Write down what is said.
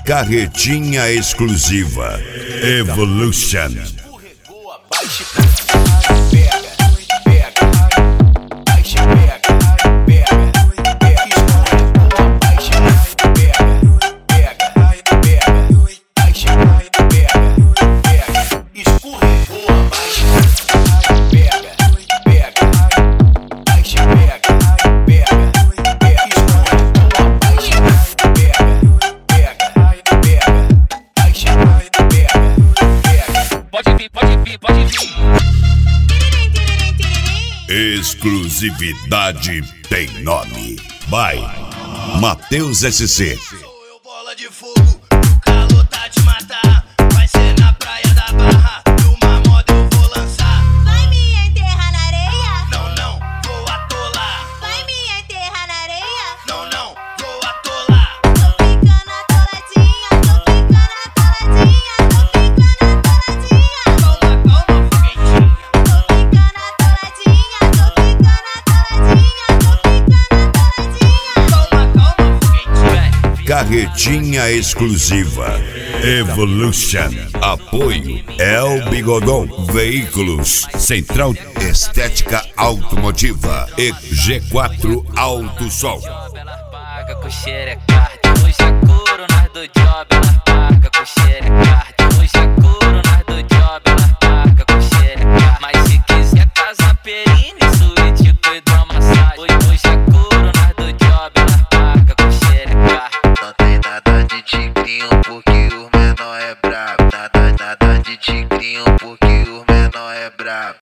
Carretinha exclusiva Evolution. Exclusividade tem nome. By Matheus SC. Sou eu, bola de fogo, o calor tá de matar. Vai ser na praia da Barra, numa moda eu vou lançar. Vai me enterrar na areia? Não, não, vou atolar. Vai me enterrar na areia? Não, não, vou atolar. Tô ficando atoladinha, tô ficando atoladinha, tô ficando atoladinha. Calma, calma, foguetinha. Tô ficando atoladinha, tô ficando atoladinha, tô ficando atoladinha. Calma, calma, foguetinha. Carretinha exclusiva Evolution. Apoio El Bigodon Veículos, Central Estética Automotiva e G4 Auto Sol. Elas pagam com xerecard. Hoje é couro, nós do job. Elas pagam com xerecard. Hoje é couro, nós do job. Elas pagam com xerecard. Mas se quiser casa perine, suíte com hidromassagem. Hoje é couro, nós do job. Elas pagam com xerecard. Não tem nada de tigrinho porque